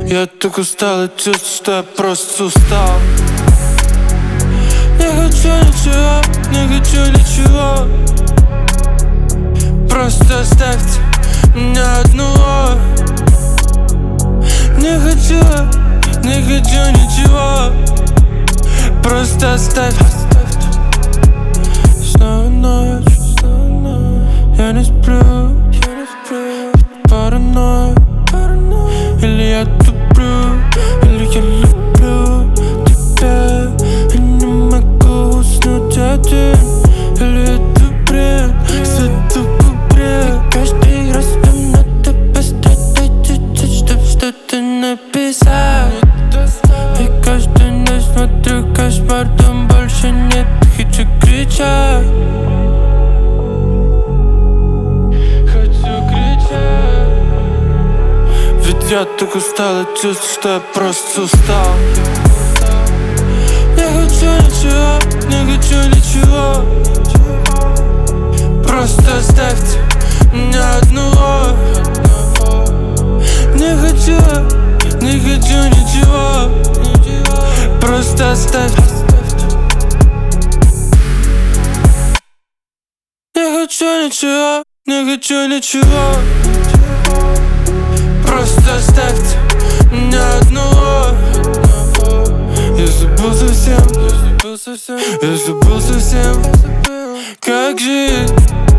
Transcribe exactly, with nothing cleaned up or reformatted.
Я так устал и чувствую, что я просто устал. Не хочу ничего, не хочу ничего. Просто оставьте меня одного. Не хочу, не хочу ничего. Просто оставьте. Снова ночь, я не сплю. Паранойя, или я туплю, или я люблю тебя и не могу уснуть один. Или это бред, это бред. И каждый раз нам надо пострадать чуть-чуть, чтоб что-то написать. И каждый ночь смотрю кошмар, там больше нет, хочу кричать. Ведь я так устал и чувствую, что я просто устал. Не хочу ничего, не хочу ничего. Просто оставьте меня одного. Не хочу, не хочу ничего. Просто оставьте. Не хочу ничего, не хочу ничего. Просто оставьте меня одного. Я забыл совсем, я забыл совсем, я забыл совсем, как жить.